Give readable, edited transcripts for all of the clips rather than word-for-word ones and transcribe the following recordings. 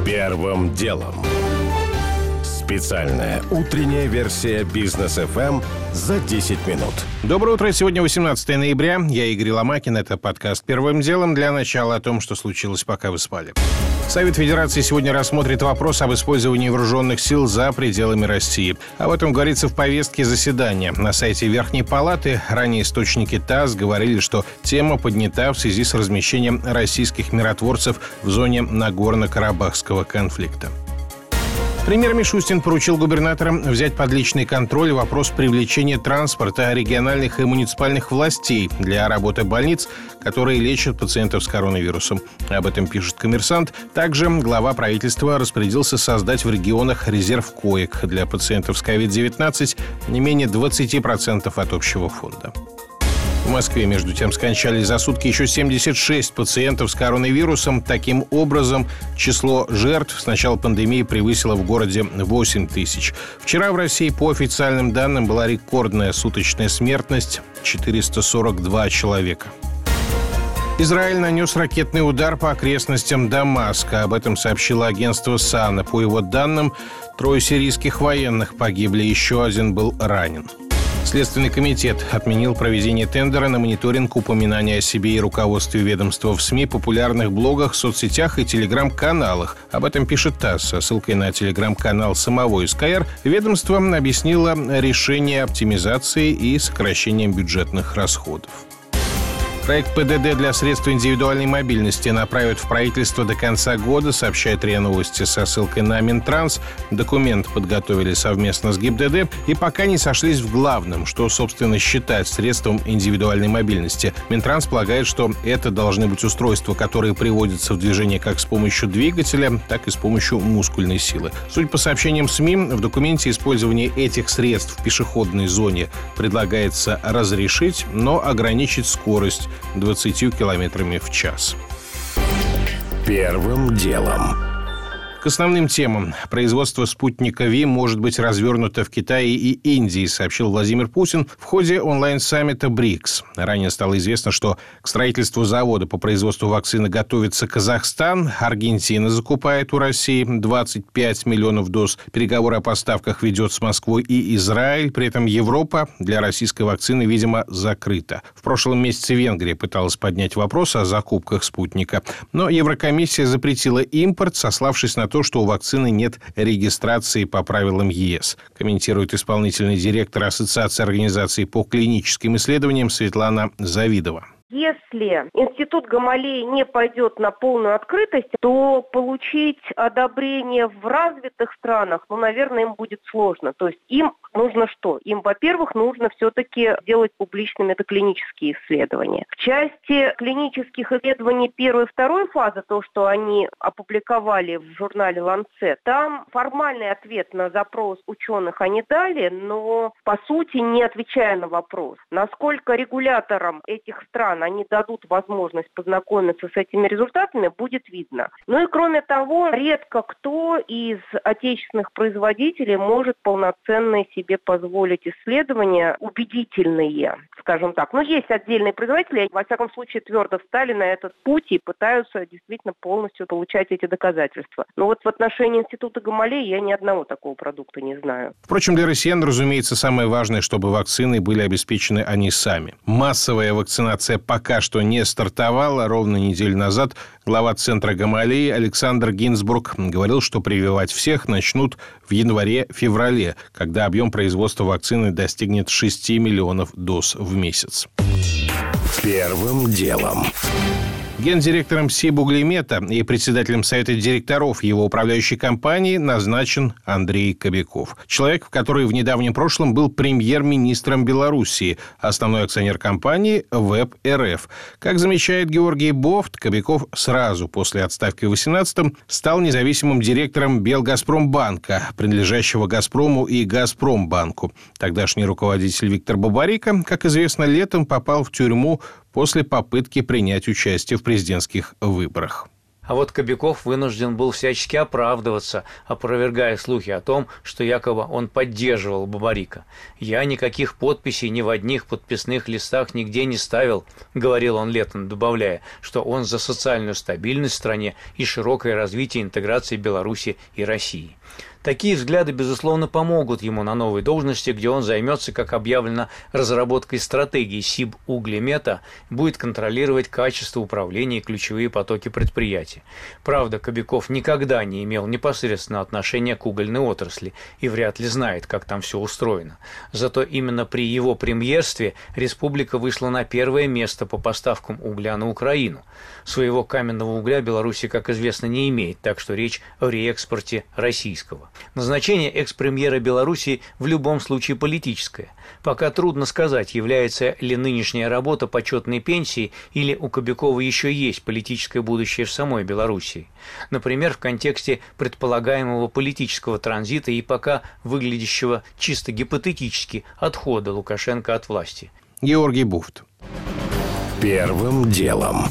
Первым делом. Специальная утренняя версия Бизнес ФМ за 10 минут. Доброе утро. Сегодня 18 ноября. Я Игорь Ломакин. Это подкаст «Первым делом». Для начала о том, что случилось, пока вы спали. Совет Федерации сегодня рассмотрит вопрос об использовании вооруженных сил за пределами России. Об этом говорится в повестке заседания. На сайте Верхней Палаты ранее источники ТАСС говорили, что тема поднята в связи с размещением российских миротворцев в зоне Нагорно-Карабахского конфликта. Премьер Мишустин поручил губернаторам взять под личный контроль вопрос привлечения транспорта региональных и муниципальных властей для работы больниц, которые лечат пациентов с коронавирусом. Об этом пишет «Коммерсант». Также глава правительства распорядился создать в регионах резерв коек для пациентов с COVID-19 не менее 20% от общего фонда. В Москве, между тем, скончались за сутки еще 76 пациентов с коронавирусом. Таким образом, число жертв с начала пандемии превысило в городе 8 тысяч. Вчера в России, по официальным данным, была рекордная суточная смертность – 442 человека. Израиль нанес ракетный удар по окрестностям Дамаска. Об этом сообщило агентство САНА. По его данным, 3 сирийских военных погибли, еще один был ранен. Следственный комитет отменил проведение тендера на мониторинг упоминания о себе и руководстве ведомства в СМИ, популярных блогах, соцсетях и телеграм-каналах. Об этом пишет ТАСС. Со ссылкой на телеграм-канал самого СКР ведомство объяснило решение оптимизации и сокращением бюджетных расходов. Проект ПДД для средств индивидуальной мобильности направят в правительство до конца года, сообщает РИА Новости со ссылкой на Минтранс. Документ подготовили совместно с ГИБДД и пока не сошлись в главном, что, собственно, считать средством индивидуальной мобильности. Минтранс полагает, что это должны быть устройства, которые приводятся в движение как с помощью двигателя, так и с помощью мускульной силы. Судя по сообщениям СМИ, в документе использование этих средств в пешеходной зоне предлагается разрешить, но ограничить скорость 20 километрами в час. Первым делом. К основным темам. Производство спутника ВИ может быть развернуто в Китае и Индии, сообщил Владимир Путин в ходе онлайн-саммита БРИКС. Ранее стало известно, что к строительству завода по производству вакцины готовится Казахстан. Аргентина закупает у России 25 миллионов доз. Переговоры о поставках ведет с Москвой и Израиль. При этом Европа для российской вакцины, видимо, закрыта. В прошлом месяце Венгрия пыталась поднять вопрос о закупках спутника. Но Еврокомиссия запретила импорт, сославшись на то, что у вакцины нет регистрации по правилам ЕС, комментирует исполнительный директор Ассоциации организаций по клиническим исследованиям Светлана Завидова. Если институт Гамалеи не пойдет на полную открытость, то получить одобрение в развитых странах, наверное, им будет сложно. То есть им нужно что? Им, во-первых, нужно все-таки делать публичными доклинические исследования. В части клинических исследований первой и второй фазы, то, что они опубликовали в журнале Lancet, там формальный ответ на запрос ученых они дали, но, по сути, не отвечая на вопрос, насколько регуляторам этих стран они дадут возможность познакомиться с этими результатами, будет видно. Ну и кроме того, редко кто из отечественных производителей может полноценно себе позволить исследования убедительные, скажем так. Но есть отдельные производители, во всяком случае, твердо встали на этот путь и пытаются действительно полностью получать эти доказательства. Но вот в отношении института Гамалеи я ни одного такого продукта не знаю. Впрочем, для россиян, разумеется, самое важное, чтобы вакцины были обеспечены они сами. Массовая вакцинация пока что не стартовала. Ровно неделю назад глава центра Гамалеи Александр Гинзбург говорил, что прививать всех начнут в январе-феврале, когда объем производства вакцины достигнет 6 миллионов доз в месяц. Первым делом. Гендиректором Сибуглимета и председателем Совета директоров его управляющей компании назначен Андрей Кобяков. Человек, который в недавнем прошлом был премьер-министром Белоруссии, основной акционер компании ВЭБ-РФ. Как замечает Георгий Бофт, Кобяков сразу после отставки в 2018-м стал независимым директором Белгазпромбанка, принадлежащего «Газпрому» и «Газпромбанку». Тогдашний руководитель Виктор Бабарико, как известно, летом попал в тюрьму после попытки принять участие в президентских выборах. А вот Кобяков вынужден был всячески оправдываться, опровергая слухи о том, что якобы он поддерживал Бабарика. «Я никаких подписей ни в одних подписных листах нигде не ставил», — говорил он летом, добавляя, что он за социальную стабильность в стране и широкое развитие интеграции Беларуси и России. Такие взгляды, безусловно, помогут ему на новой должности, где он займется, как объявлено, разработкой стратегии Сибуглемета, будет контролировать качество управления и ключевые потоки предприятия. Правда, Кобяков никогда не имел непосредственного отношения к угольной отрасли и вряд ли знает, как там все устроено. Зато именно при его премьерстве республика вышла на первое место по поставкам угля на Украину. Своего каменного угля Беларусь, как известно, не имеет, так что речь о реэкспорте российского. Назначение экс-премьера Беларуси в любом случае политическое. Пока трудно сказать, является ли нынешняя работа почетной пенсией или у Кобякова еще есть политическое будущее в самой Белоруссии. Например, в контексте предполагаемого политического транзита и пока выглядящего чисто гипотетически отхода Лукашенко от власти. Георгий Буфт. Первым делом.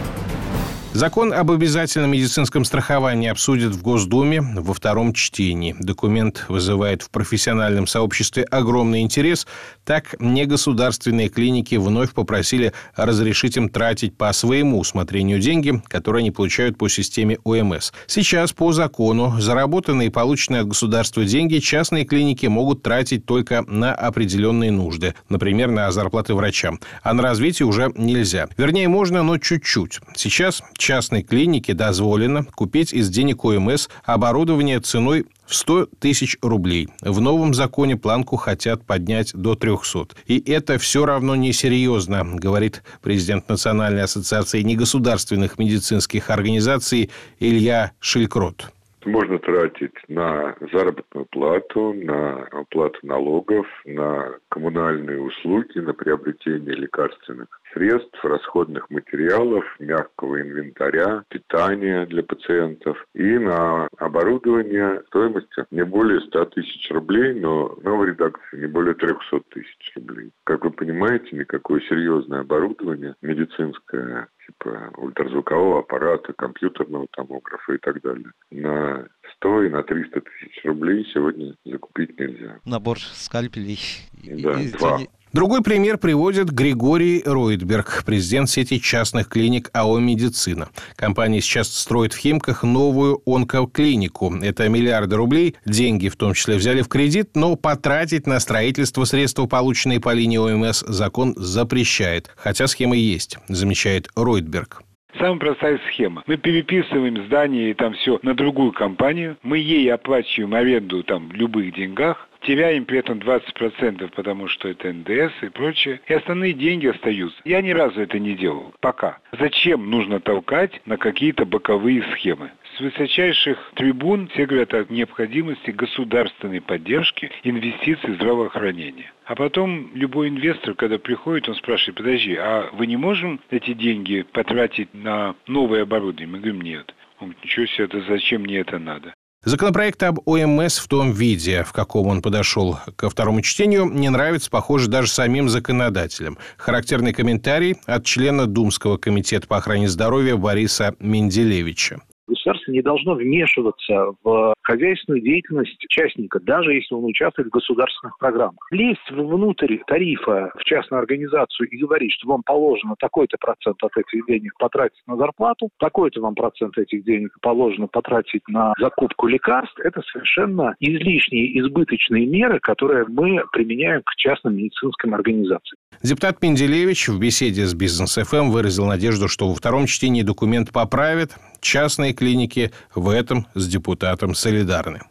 Закон об обязательном медицинском страховании обсудят в Госдуме во втором чтении. Документ вызывает в профессиональном сообществе огромный интерес. Так, негосударственные клиники вновь попросили разрешить им тратить по своему усмотрению деньги, которые они получают по системе ОМС. Сейчас по закону заработанные и полученные от государства деньги частные клиники могут тратить только на определенные нужды, например, на зарплаты врачам. А на развитие уже нельзя. Вернее, можно, но чуть-чуть. Сейчас частной клинике дозволено купить из денег ОМС оборудование ценой в 100 тысяч рублей. В новом законе планку хотят поднять до 300. И это все равно несерьезно, говорит президент Национальной ассоциации негосударственных медицинских организаций Илья Шилькрот. Можно тратить на заработную плату, на оплату налогов, на коммунальные услуги, на приобретение лекарственных средств, расходных материалов, мягкого инвентаря, питания для пациентов и на оборудование стоимостью не более 100 тысяч рублей, но в новой редакции не более 300 тысяч рублей. Как вы понимаете, никакое серьезное оборудование медицинское, типа ультразвукового аппарата, компьютерного томографа и так далее, на 100 и на 300 тысяч рублей сегодня закупить нельзя. Набор скальпелей. Да, 2. Другой пример приводит Григорий Ройтберг, президент сети частных клиник АО «Медицина». Компания сейчас строит в Химках новую онкоклинику. Это миллиарды рублей. Деньги в том числе взяли в кредит, но потратить на строительство средства, полученные по линии ОМС, закон запрещает. Хотя схема есть, замечает Ройтберг. Самая простая схема. Мы переписываем здание и там все на другую компанию. Мы ей оплачиваем аренду там в любых деньгах. Теряем при этом 20%, потому что это НДС и прочее. И остальные деньги остаются. Я ни разу это не делал. Пока. Зачем нужно толкать на какие-то боковые схемы? С высочайших трибун все говорят о необходимости государственной поддержки инвестиций в здравоохранение. А потом любой инвестор, когда приходит, он спрашивает: подожди, а вы не можем эти деньги потратить на новое оборудование? Мы говорим: нет. Он говорит: ничего себе, это зачем мне это надо? Законопроект об ОМС в том виде, в каком он подошел ко второму чтению, не нравится, похоже, даже самим законодателям. Характерный комментарий от члена Думского комитета по охране здоровья Бориса Менделевича. Государство не должно вмешиваться в хозяйственную деятельность частника, даже если он участвует в государственных программах. Лезть внутрь тарифа в частную организацию и говорить, что вам положено такой-то процент от этих денег потратить на зарплату, такой-то вам процент этих денег положено потратить на закупку лекарств, это совершенно излишние, избыточные меры, которые мы применяем к частным медицинским организациям. Депутат Менделевич в беседе с Бизнес-ФМ выразил надежду, что во втором чтении документ поправят. Частные клиники в этом с депутатом солидарны.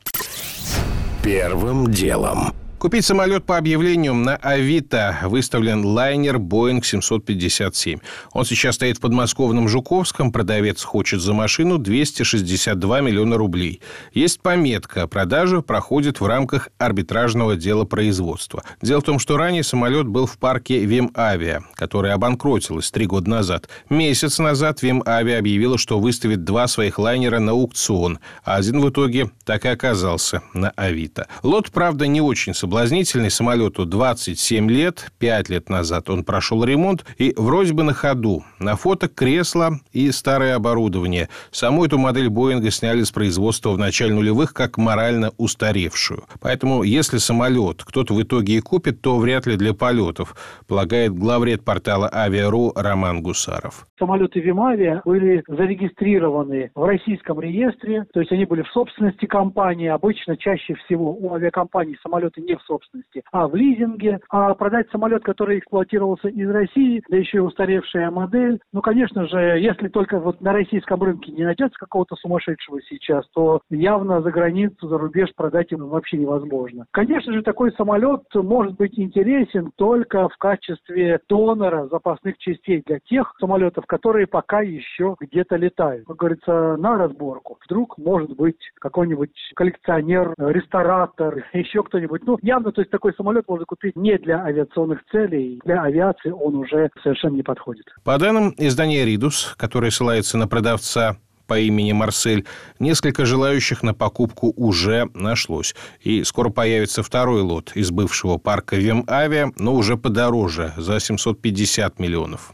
Первым делом. Купить самолет по объявлению на Авито выставлен лайнер Boeing 757. Он сейчас стоит в подмосковном Жуковском. Продавец хочет за машину 262 миллиона рублей. Есть пометка: продажа проходит в рамках арбитражного дела производства. Дело в том, что ранее самолет был в парке Вимавиа, которая обанкротилась 3 года назад. Месяц назад Вимавиа объявила, что выставит 2 своих лайнера на аукцион, а один в итоге так и оказался на Авито. Лот, правда, не очень соблюдает соблазнительный. Самолету 27 лет. 5 лет назад он прошел ремонт и вроде бы на ходу. На фото кресло и старое оборудование. Саму эту модель Боинга сняли с производства в начале нулевых как морально устаревшую. Поэтому, если самолет кто-то в итоге и купит, то вряд ли для полетов, полагает главред портала «Авиа.ру» Роман Гусаров. Самолеты Вимавиа были зарегистрированы в российском реестре, то есть они были в собственности компании. Обычно, чаще всего у авиакомпаний самолеты не в собственности, а в лизинге. А продать самолет, который эксплуатировался из России, да еще и устаревшая модель, конечно же, если только вот на российском рынке не найдется какого-то сумасшедшего сейчас, то явно за границу, за рубеж продать им вообще невозможно. Конечно же, такой самолет может быть интересен только в качестве донора запасных частей для тех самолетов, которые пока еще где-то летают. Как говорится, на разборку. Вдруг, может быть, какой-нибудь коллекционер, ресторатор, еще кто-нибудь. Явно, то есть такой самолет можно купить не для авиационных целей. Для авиации он уже совершенно не подходит. По данным издания «Ридус», которое ссылается на продавца по имени Марсель, несколько желающих на покупку уже нашлось. И скоро появится второй лот из бывшего парка Вимавиа, но уже подороже, за 750 миллионов.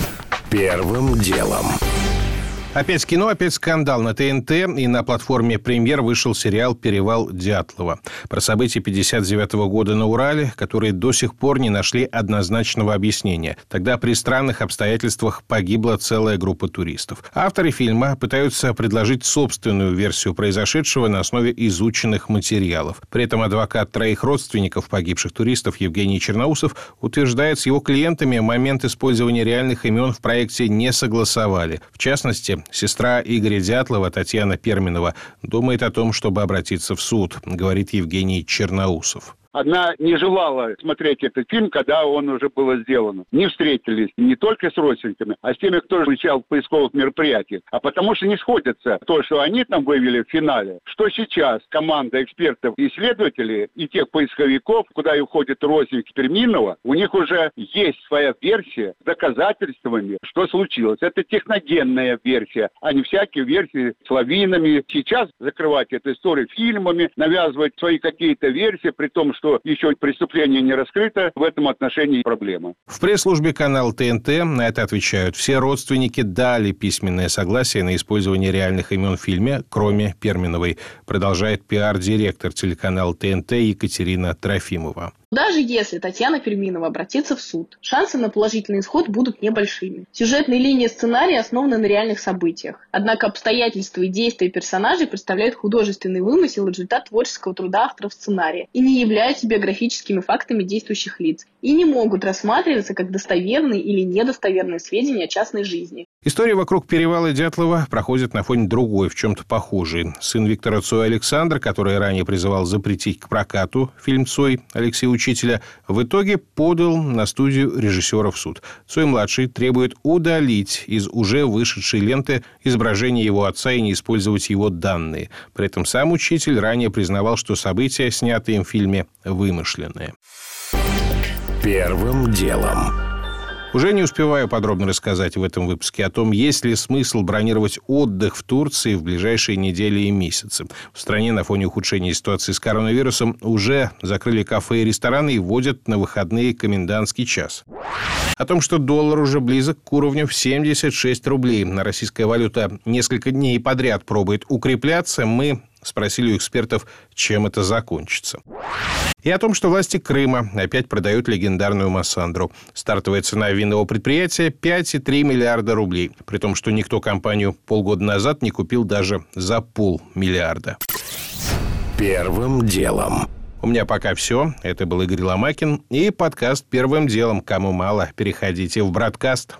Первым делом. Опять кино, опять скандал. На ТНТ и на платформе «Премьер» вышел сериал «Перевал Дятлова». Про события 1959 года на Урале, которые до сих пор не нашли однозначного объяснения. Тогда при странных обстоятельствах погибла целая группа туристов. Авторы фильма пытаются предложить собственную версию произошедшего на основе изученных материалов. При этом адвокат троих родственников погибших туристов Евгений Черноусов утверждает, с его клиентами момент использования реальных имен в проекте не согласовали. В частности, сестра Игоря Дятлова, Татьяна Перминова, думает о том, чтобы обратиться в суд, говорит Евгений Черноусов. Она не желала смотреть этот фильм, когда он уже был сделан. Не встретились не только с родственниками, а с теми, кто участвовал в поисковых мероприятиях. А потому что не сходится то, что они там вывели в финале, что сейчас команда экспертов и исследователей и тех поисковиков, куда и уходят родственники Перминова, у них уже есть своя версия с доказательствами, что случилось. Это техногенная версия, а не всякие версии с лавинами. Сейчас закрывать эту историю фильмами, навязывать свои какие-то версии, при том, что еще преступление не раскрыто, в этом отношении проблема. В пресс-службе канала ТНТ на это отвечают. Все родственники дали письменное согласие на использование реальных имен в фильме, кроме Перминовой, продолжает пиар-директор телеканала ТНТ Екатерина Трофимова. Даже если Татьяна Перминова обратится в суд, шансы на положительный исход будут небольшими. Сюжетные линии сценария основаны на реальных событиях. Однако обстоятельства и действия персонажей представляют художественный вымысел и результат творческого труда авторов сценария и не являются биографическими фактами действующих лиц и не могут рассматриваться как достоверные или недостоверные сведения о частной жизни. История вокруг перевала Дятлова проходит на фоне другой, в чем-то похожей. Сын Виктора Цоя Александр, который ранее призывал запретить к прокату фильм «Цой» Алексея Учителя, в итоге подал на студию режиссера в суд. Цой-младший требует удалить из уже вышедшей ленты изображение его отца и не использовать его данные. При этом сам Учитель ранее признавал, что события, снятые им в фильме, вымышленные. Первым делом. Уже не успеваю подробно рассказать в этом выпуске о том, есть ли смысл бронировать отдых в Турции в ближайшие недели и месяцы. В стране на фоне ухудшения ситуации с коронавирусом уже закрыли кафе и рестораны и вводят на выходные комендантский час. О том, что доллар уже близок к уровню в 76 рублей. Российская валюта несколько дней подряд пробует укрепляться. Мы спросили у экспертов, чем это закончится. И о том, что власти Крыма опять продают легендарную Массандру. Стартовая цена винного предприятия – 5,3 миллиарда рублей. При том, что никто компанию полгода назад не купил даже за 500 миллиона. Первым делом. У меня пока все. Это был Игорь Ломакин и подкаст «Первым делом». Кому мало, переходите в Бродкаст.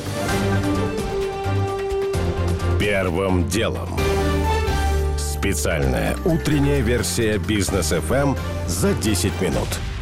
Первым делом. Специальная утренняя версия «Бизнес ФМ» за 10 минут.